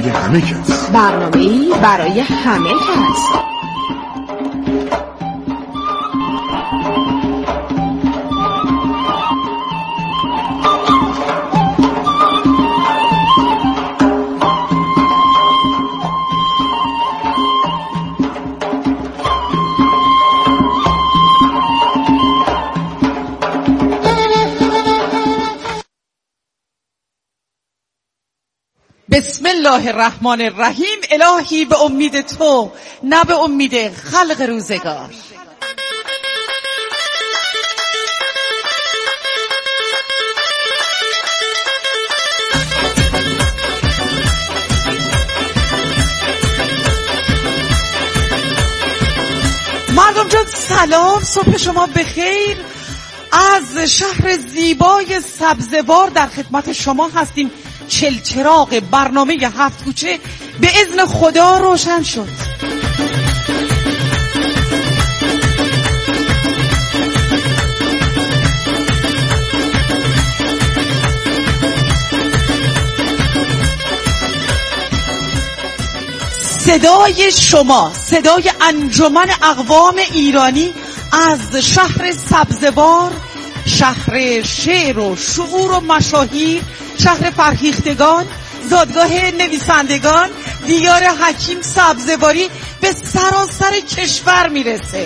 برای همه کس. برنامه‌ای برای همه کس. بسم الله الرحمن الرحیم. الهی به امید تو نه به امید خلق روزگار. مردم جان سلام، صبح شما بخیر. از شهر زیبای سبزوار در خدمت شما هستیم. چلچراغ برنامه 7 کوچه به اذن خدا روشن شد. صدای شما، صدای انجمن اقوام ایرانی از شهر سبزوار، شهر شعر و شعور و مشاهیر، شهر فرهیختگان، زادگاه نویسندگان، دیار حکیم سبزواری به سراسر کشور میرسه.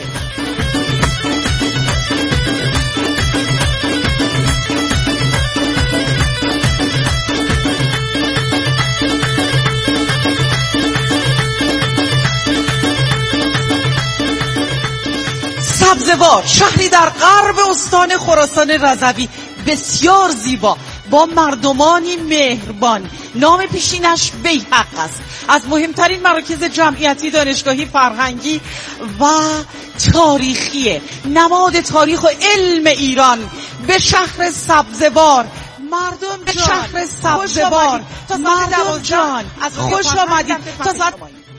سبزوار شهری در غرب استان خراسان رضوی، بسیار زیبا، با مردمانی مهربان. نام پیشینش بیحق است. از مهمترین مراکز جمعیتی، دانشگاهی، فرهنگی و تاریخی، نماد تاریخ و علم ایران. به شهر سبزوار مردم به شهر سبزوار مردم جان از خوش آمدید. تا ساعت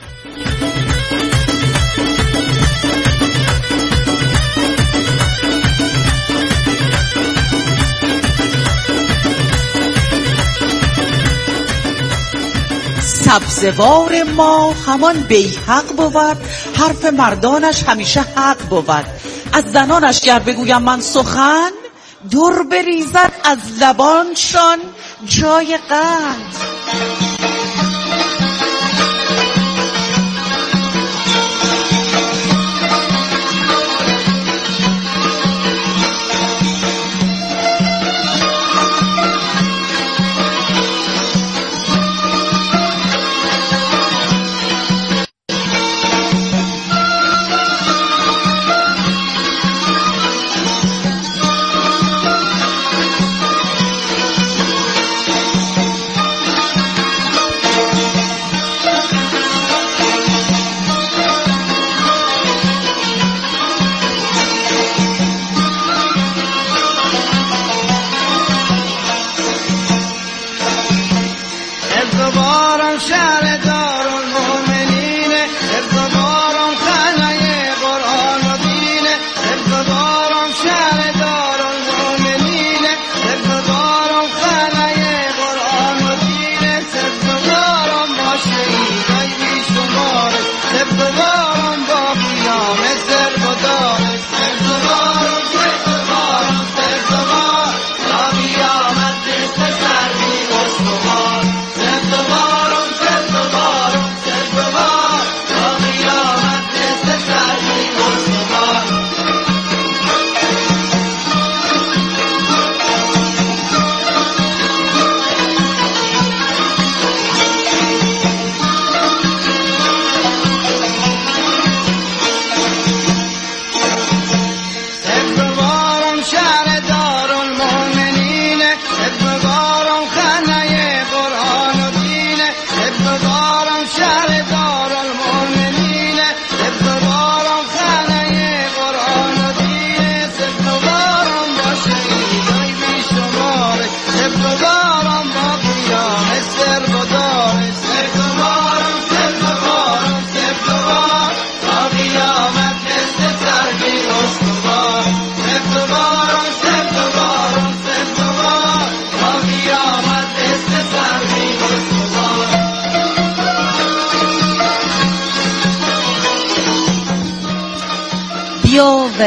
سبزوار ما همان بیحق بود، حرف مردانش همیشه حق بود. از زنانش گر بگویم من سخن، دور بریزد از لبانشان جای قند.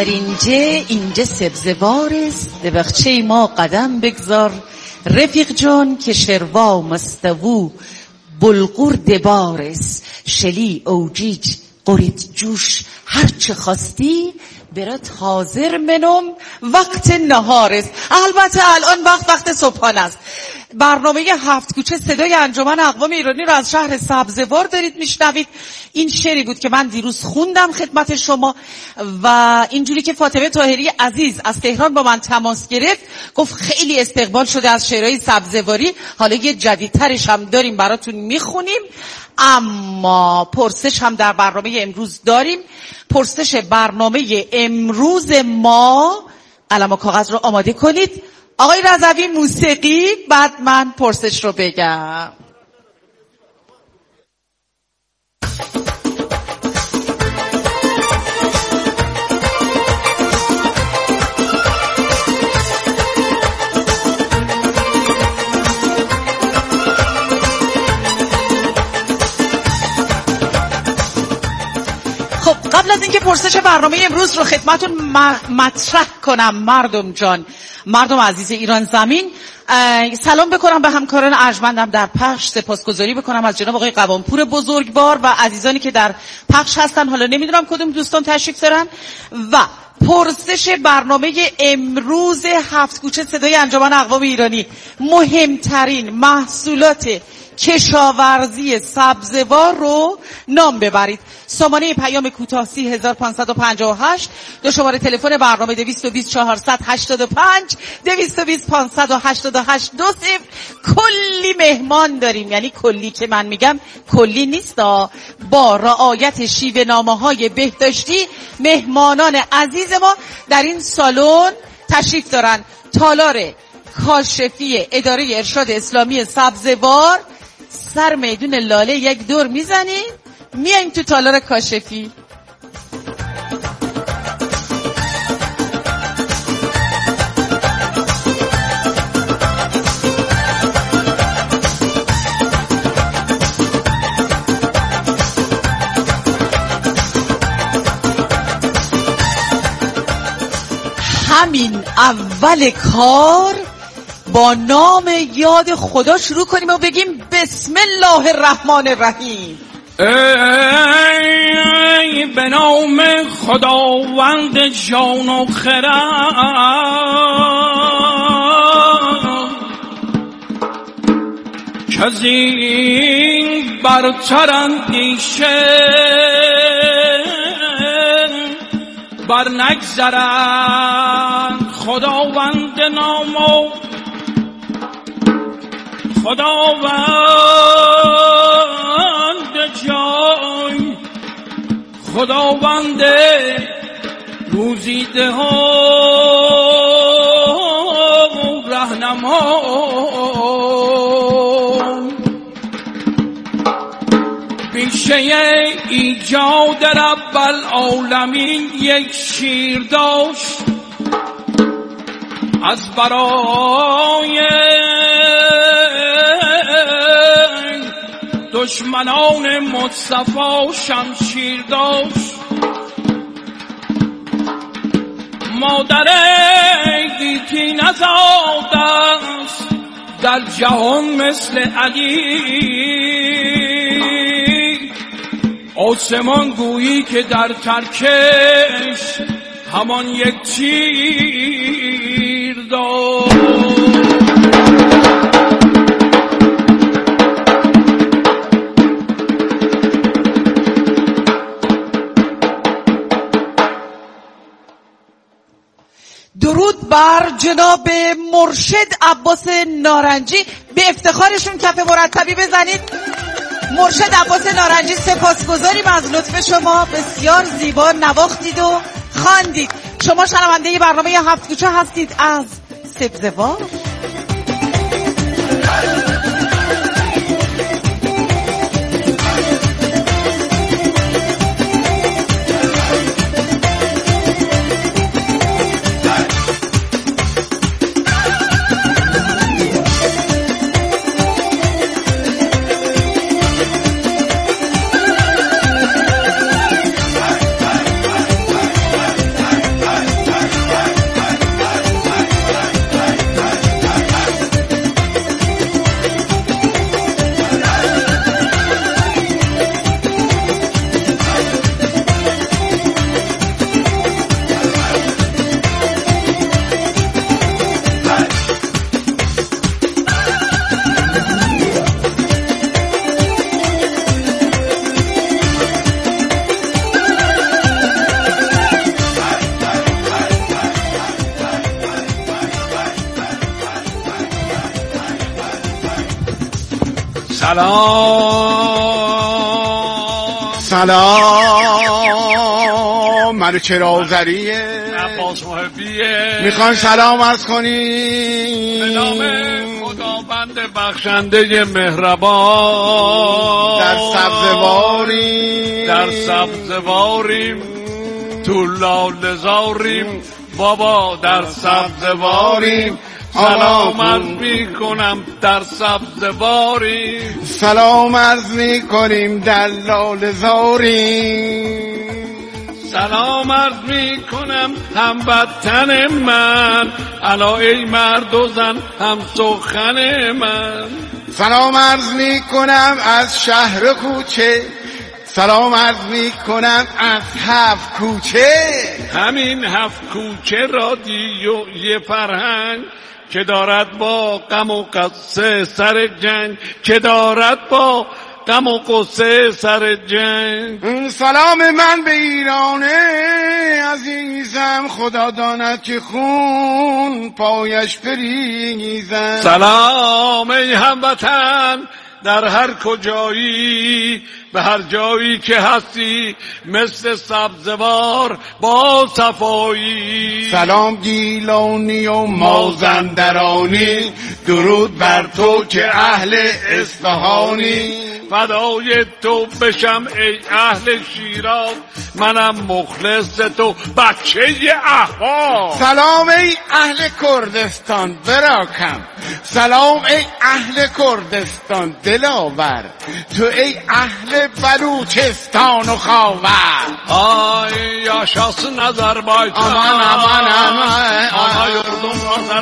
در اینجا سبزوار است، به بخچه ما قدم بگذار رفیق جان که شروا مستوو بلغور دبار است. شلی اوجیج قرید جوش هر چه خواستی برات حاضر منم وقت نهار است. البته الان وقت صبحانه است. برنامه 7 کوچه صدای انجمن اقوام ایرانی رو از شهر سبزوار دارید میشنوید. این شعری بود که من دیروز خوندم خدمت شما و اینجوری که فاطمه طاهری عزیز از تهران با من تماس گرفت گفت خیلی استقبال شده از شعرهای سبزواری، حالا یه جدیدترش هم داریم براتون میخونیم. اما پرسش هم در برنامه امروز داریم. پرسش برنامه امروز ما، قلم و کاغذ رو آماده کنید. آقای رضوی موسیقی، بعد من پرسش رو بگم. خب قبل از اینکه پرسش برنامه امروز رو خدمتون مطرح کنم، مردم عزیز ایران زمین، سلام بکنم به همکاران ارجمندم در پخش، سپاسگزاری بکنم از جناب آقای قوامپور بزرگوار و عزیزانی که در پخش هستن. حالا نمیدونم کدوم دوستان تشریف دارن. و پرسش برنامه امروز 7 کوچه صدای انجمن اقوام ایرانی، مهمترین محصولات کشاورزی سبزوار رو نام ببرید. سامانه پیام کوتاه 30558، دو شماره تلفن برنامه 220 485 220 588 20. کلی مهمان داریم، یعنی کلی که من میگم کلی نیست، با رعایت شیوه نامه‌های بهداشتی مهمانان عزیز ما در این سالن تشریف دارن. تالار کاشفی اداره ارشاد اسلامی سبزوار، سر میدون لاله یک دور میزنیم میایم تو تالار کاشفی. همین اول کار با نام یاد خدا شروع کنیم و بگیم بسم الله الرحمن الرحیم. ای به نام خداوند جان و خرد، کز این برتر اندیشه بر نگذرند. خداوند نام و خداوند جای، خداوند روزیده ها رهنما. بیشه ایجاد رب العالمین یک شیر داشت از برای دشمنان مصطفی شمشیر داشت. مادر گیتی نزاد است در جهان مثل علی، آسمان گویی که در ترکش همان یک تیر داشت. درود بر جناب مرشد عباس نارنجی، به افتخارشون کف مرتبی بزنید. مرشد عباس نارنجی، سپاسگزاریم از لطف شما، بسیار زیبا نواختید و خواندید. شما شنونده برنامه 7 کوچه هستید از سبزوار. سلام منو چراغ‌زریه عباس محبیه میخوان سلام عرض به کنیم نام خداوند بخشنده مهربان در سبزواریم در سبزواریم تو لاله زاریم بابا در سبزواریم سلام عرض میکنم در سبزواریم سلام عرض میکنیم در لاله زاریم سلام عرض میکنم هموطن من الا ای مرد و زن هم سخن من سلام عرض میکنم از شهر کوچه سلام عرض میکنم از 7 کوچه همین 7 کوچه رادیو یه فرهنگ که دارد با غم و قصه سر جنگ که دارد با غم و قصه سر جنگ سلام من به ایرانه عزیزم خدا داند که خون پایش بریزم سلام ای هموطن در هر کجایی به هر جایی که هستی مثل سبزوار با صفایی سلام گیلانی و مازندرانی درود بر تو که اهل اصفهانی فدای تو بشم ای اهل شیراز منم مخلص تو بچه احواز سلام ای اهل کردستان براکم سلام ای اهل کردستان دلاور تو ای اهل بلوچستان و خاور آی یاشاسın Azerbaycan aman aman aman ana yurdum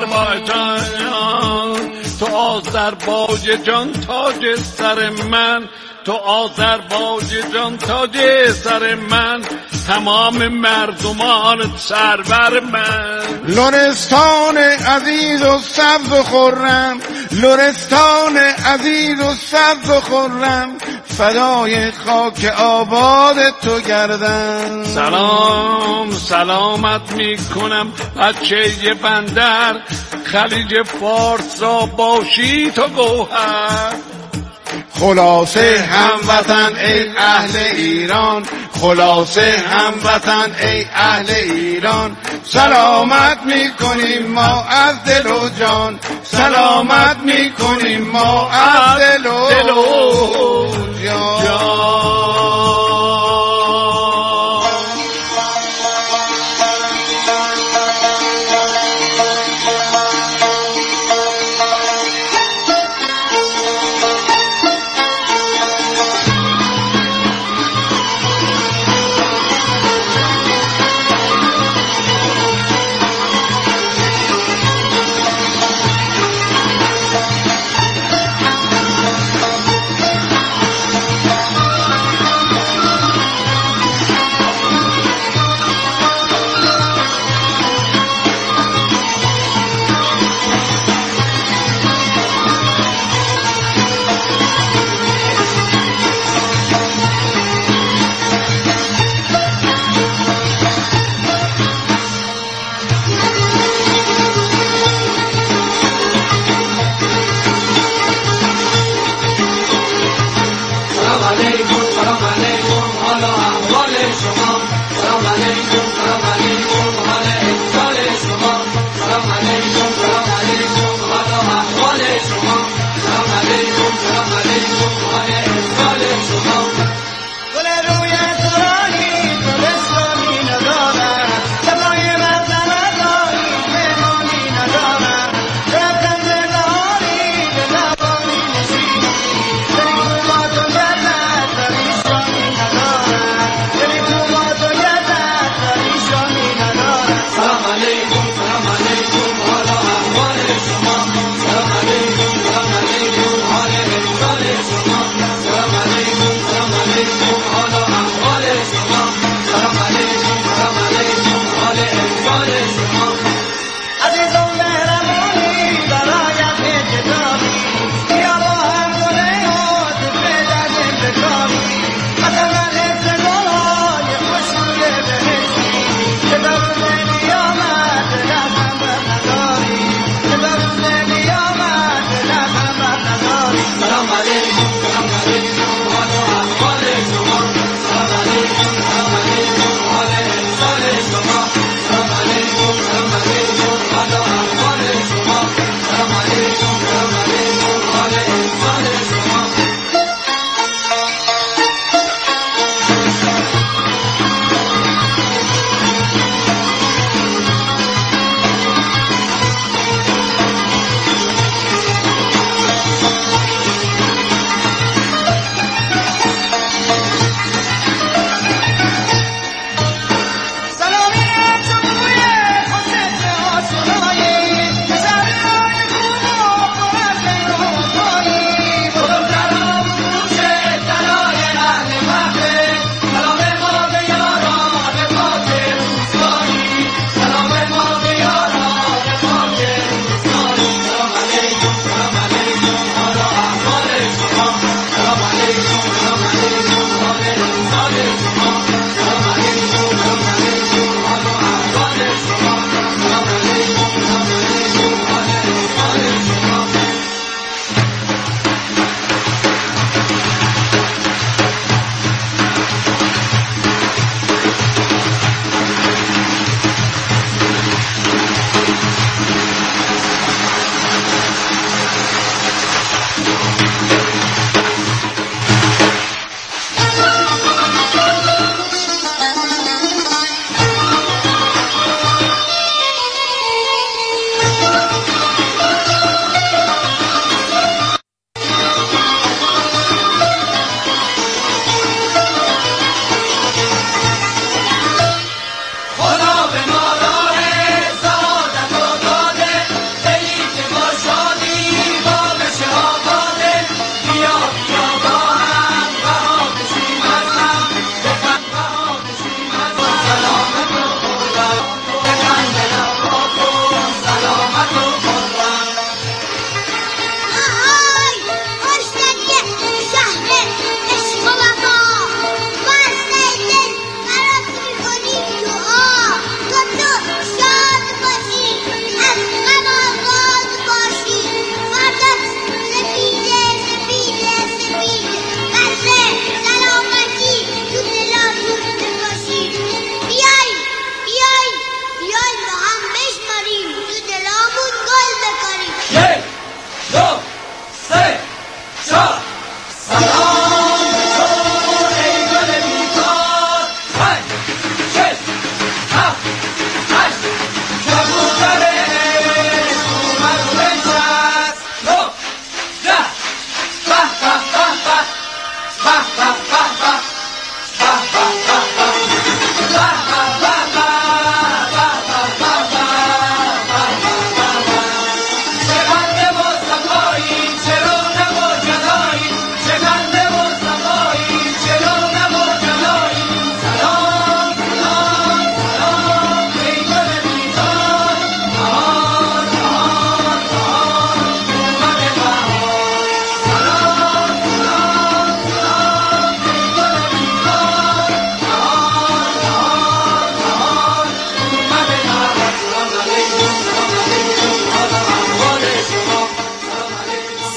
Azerbaycan تو آذربایجان تاج سر من تو آذربایجان تاج سر من تمام مردمان سرور من لرستان عزیز و سبز و خرم لرستان عزیز و سبز و خرم فدای خاک آباد تو گردم سلام سلامت میکنم بچه بندر خلیج فارس را باشی تو گوهر خلاصه هموطن ای اهل ایران خلاصه هموطن ای اهل ایران سلامت میکنیم ما از دل و جان سلامت میکنیم ما از دل و جان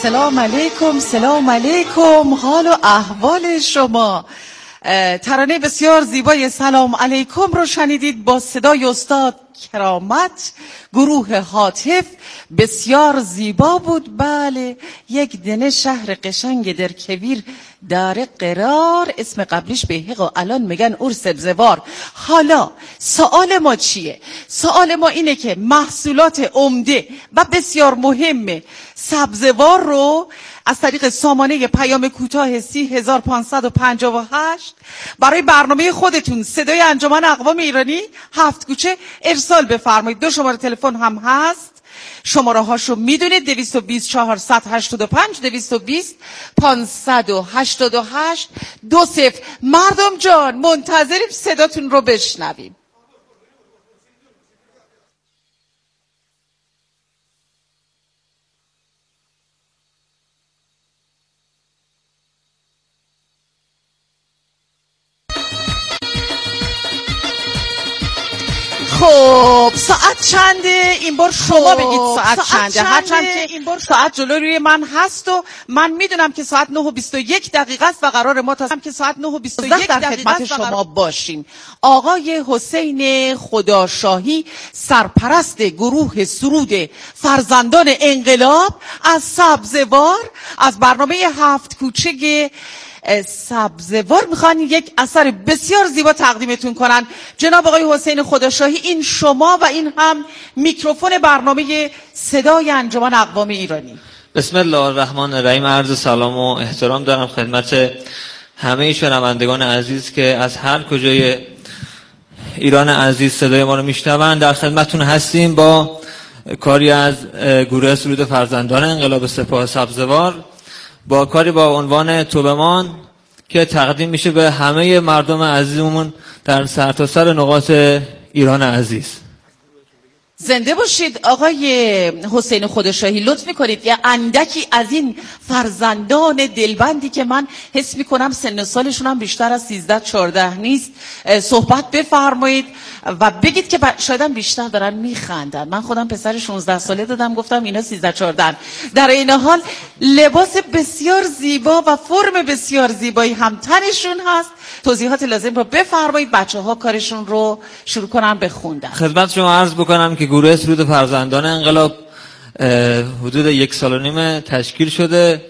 سلام علیکم، سلام علیکم، حال و احوال شما. ترانه بسیار زیبای سلام علیکم رو شنیدید با صدای استاد کرامت، گروه هاتف. بسیار زیبا بود. بله، یک دنه شهر قشنگ در کویر داره قرار، اسم قبلیش بیهق و الان میگن اور سبزوار. حالا سوال ما چیه؟ سوال ما اینه که محصولات عمده و بسیار مهم سبزوار رو از طریق سامانه پیام کوتاه 30558 برای برنامه خودتون صدای انجمن اقوام ایرانی 7 کوچه ارسال بفرمایید. 2 شماره تلفن هم هست، شماره هاشو میدونید: 220 485 220 588 20. مردم جان منتظریم صداتون رو بشنویم. خب ساعت چنده؟ این بار شما بگید ساعت چنده، هرچند که این بار ساعت جلوی روی من هست و من میدونم که ساعت 9:21 دقیقه است و قرار ما تا ساعت 9:21 در خدمت شما باشیم. آقای حسین خداشاهی، سرپرست گروه سرود فرزندان انقلاب از سبزوار، از برنامه 7 کوچه سبزوار میخوان یک اثر بسیار زیبا تقدیمتون کنن. جناب آقای حسین خداشاهی، این شما و این هم میکروفون برنامه صدای انجمن اقوام ایرانی. بسم الله الرحمن الرحیم. عرض سلام و احترام دارم خدمت همه شنوندگان عزیز که از هر کجای ایران عزیز صدای ما رو میشنوند. در خدمتتون هستیم با کاری از گروه سرود فرزندان انقلاب سپاه سبزوار، با کاری با عنوان توبمان که تقدیم میشه به همه مردم عزیزمون در سرتاسر نقاط ایران عزیز. زنده باشید آقای حسین خداشاهی. لطف میکنید یه اندکی از این فرزندان دلبندی که من حس میکنم سن سالشون هم بیشتر از 13-14 نیست صحبت بفرمایید و بگید که شاید هم بیشتر دارن میخندن. من خودم پسر 16 ساله دادم، گفتم اینا 13-14. در این حال لباس بسیار زیبا و فرم بسیار زیبایی هم تنشون هست. توضیحات لازم رو بفرمایید، بچه‌ها کارشون رو شروع کنن به خوندن. خدمت شما عرض بکنم که گروه سرود فرزندان انقلاب حدود 1.5 سال تشکیل شده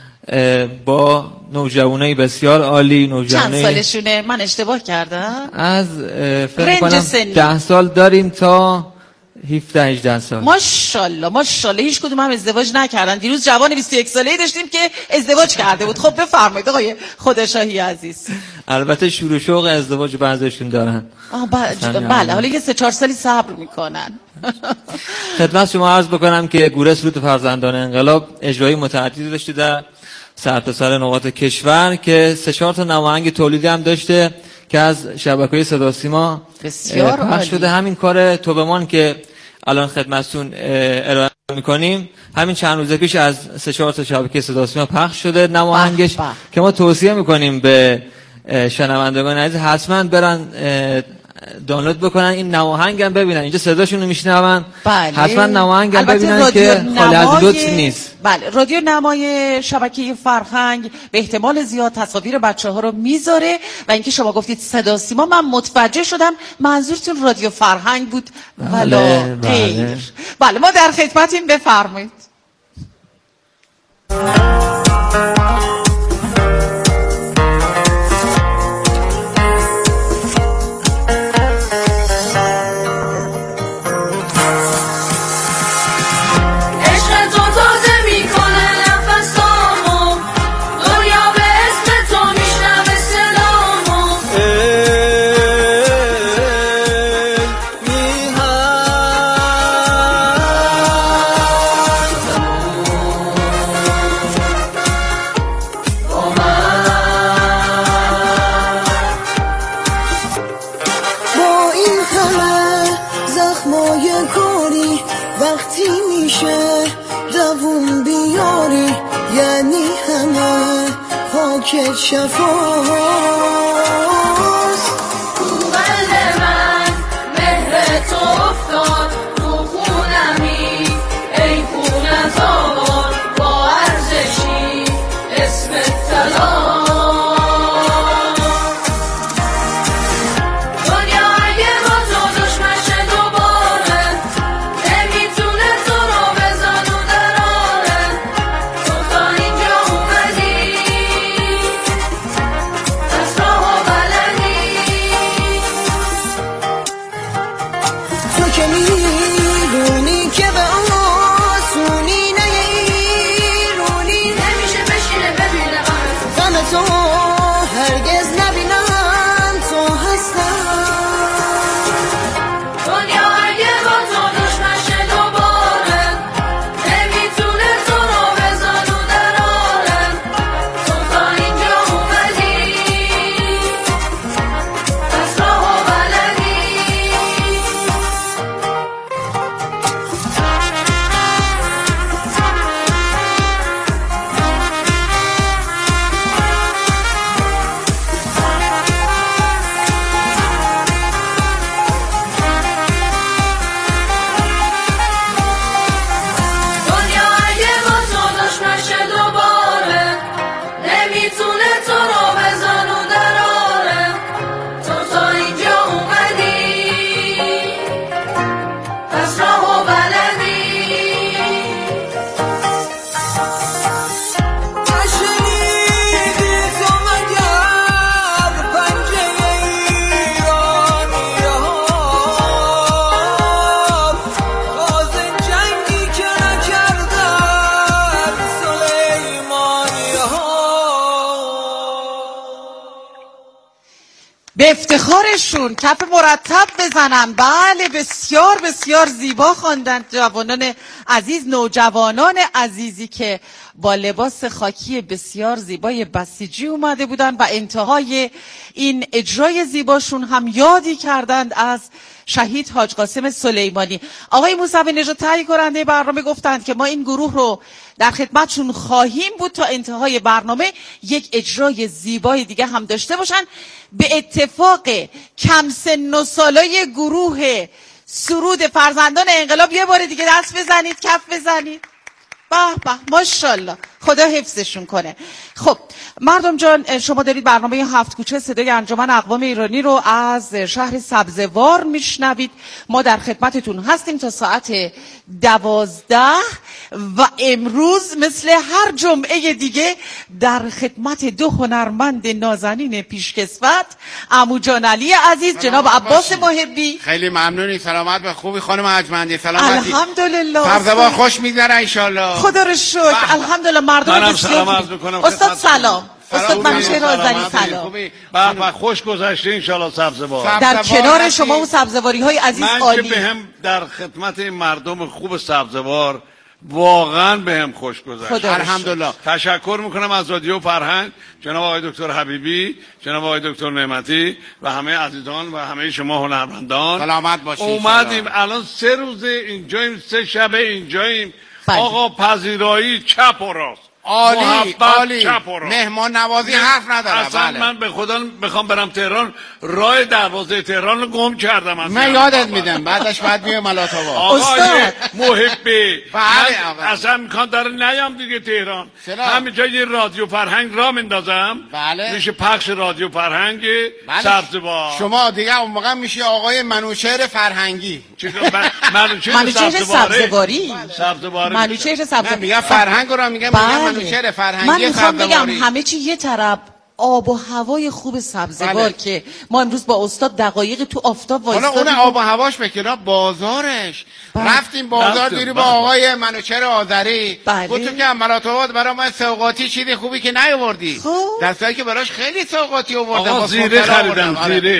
با نوجوانای بسیار عالی. چند سالشونه؟ من اشتباه کردم؟ از فکر کنم 10 سال داریم تا 17-18 سال. ماشاءالله ماشاءالله. هیچ کدوم هم ازدواج نکردن. دیروز جوان 21 ساله‌ای داشتیم که ازدواج کرده بود. خب بفرمایید آقای خداشاهی عزیز. البته شور و شوق ازدواج بعضیشون دارن. بله، حالا یه 3-4 سالی صبر میکنن. خدمت شما عرض بکنم که گروه سرود فرزندان انقلاب اجرایی متعددی داشته در سرتاسر نقاط کشور که 3-4 تا نماهنگ تولیدی هم داشته که از شبکه‌های صدا و سیما بسیار عالی شده. همین کار توبمان که الان خدمتتون ارائه میکنیم همین چند روز پیش از 3-4 تا شبکه صدا و سیما پخش شده نماهنگش، که ما توصیه میکنیم به شنوندگان عزیز حتما برن دانلود بکنن این نماهنگ هم ببینن. اینجا صداشون رو میشنون. بله. حتما نماهنگ هم ببینن که خالی از لطف نیست. بله، رادیو نمای شبکه فرهنگ به احتمال زیاد تصاویر بچه‌ها رو میذاره و اینکه شما گفتید صدا سیما، من متوجه شدم منظورتون رادیو فرهنگ بود. بله بله. بله ما در خدمتیم، بفرمایید. شفاست تو قلب من مهر تو افتاد، تو خونمی ای خون از آباد با عرض افتخارشون کف مرتب بزنن. بله بسیار بسیار زیبا خواندن جوانان عزیز، نوجوانان عزیزی که با لباس خاکی بسیار زیبای بسیجی اومده بودن و انتهای این اجرای زیباشون هم یادی کردند از شهید حاج قاسم سلیمانی. آقای موسوی نژاد تهیه کننده برنامه گفتند که ما این گروه رو در خدمتشون خواهیم بود تا انتهای برنامه یک اجرای زیبای دیگه هم داشته باشن. به اتفاق کم سن و سالای گروه سرود فرزندان انقلاب یه بار دیگه دست بزنید، کف بزنید. به به ماشاءالله، خدا حفظشون کنه. خب مردم جان، شما دارید برنامه 7 کوچه صدای انجمن اقوام ایرانی رو از شهر سبزوار میشنوید. ما در خدمتتون هستیم تا ساعت 12 و امروز مثل هر جمعه دیگه در خدمت دو هنرمند نازنین پیشکسوت، عمو جان علی عزیز، جناب عباس محبی. خیلی ممنونی. سلامت به خوبی خانم ارجمندی. سلامتی. الحمدلله. سبزوار خوش میگذره ان شاء الله. خدا رو شکر. الحمدلله. مردم سلام عرض میکنم. استاد سلام. استاد منوچهر آذری سلام. به خوش گذشته ان شاء الله سبزوار. در کنار شما و سبزواری های عزیز عالی. من که بهم در خدمت مردم خوب سبزوار واقعا بهم خوش گذشت. الحمدلله. تشکر میکنم از رادیو فرهنگ، جناب آقای دکتر حبیبی، جناب آقای دکتر نعمتی و همه عزیزان و همه شما هنرمندان. سلامت باشید. اومدیم الان 3 روز اینجاییم، 3 شب اینجاییم. بله. آقا پذیرایی چپ و راست، عالی عالی، چپ و راست. مهمان نوازی حرف نداره. اصلا بله. من به خدا بخوام برم تهران، راه دروازه تهران رو گم کردم. من یادت میدم بعدش بعد میام ملات‌آباد. آقای محبی، بله من اصلا امکان داره نیام دیگه تهران. همینجا یه رادیو فرهنگ را مندازم. بله. میشه پخش رادیو فرهنگ بله. سبزوار. شما دیگه اون موقع میشی آقای منوچهر فرهنگی. منوچهر سبزواری. سبزواری. منوچهر سبزواری. میگم فرهنگ رو میگم. منوچهر فرهنگی. من میخوام بگم همه چی یه طرف، آب و هوای خوب سبزوار. بله. که ما امروز با استاد دقایق تو آفتاب وایسادیم. حالا اون آب و هواش بکنار بازارش. بله. رفتیم بازار دیری با آقای منوچهر آذری. بله. گفتم که ملات‌آباد برای من سوغاتی چیزی خوبی که نیاوردی. دستایی که براش خیلی سوغاتی آوردم. آقا زیره خریدم.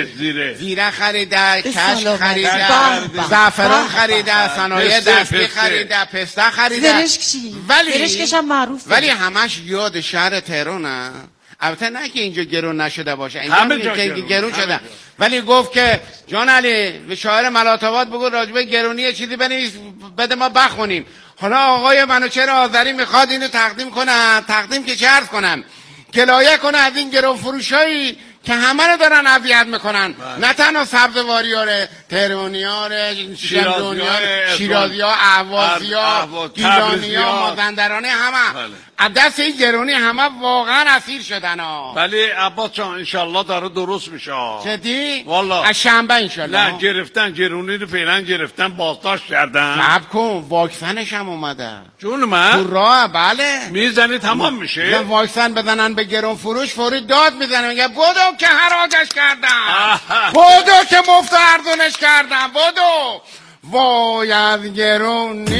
زیره خریدم، کشک خریدم، زعفران خریدم، صنایع دستی خریدم، پسته خریدم. زرشک چی؟ زرشکش هم معروفه. ولی همش یاد شهر تهرانه. البته نه که اینجا گرون نشده باشه، اینجا گرون شده. ولی گفت که جان علی به شاعر ملات‌آباد بگو راجبه گرونی چیزی بنویس بده ما بخونیم. حالا آقای منوچهر آذری میخواد اینو تقدیم کنه. تقدیم که چه عرض کنم، گلایه کنه از این گرون فروشایی که همه رو دارن اذیت میکنن. نه تنها سبزواری‌ها رو، تهرانی‌ها رو، شیرازی‌ها، اهوازی‌ها، گیلانی‌ها، مازندرانی، همه از دست این گرونی همه واقعا اسیر شدن ها. ولی عباس جان انشالله داره درست میشه. جدی؟ والله از شنبه انشالله. نه گرفتن، گرونی رو فعلا گرفتن، بازداشت کردن. صبر کن، واکسنش هم اومده. جون من؟ تو راه. بله میزنی تمام میشه. واکسن بزنن به گرون فروش فوری داد میزنن، میگه بدو که حراجش کردن، بدو که مفت ارزونش کردن، بدو. وای از گرونی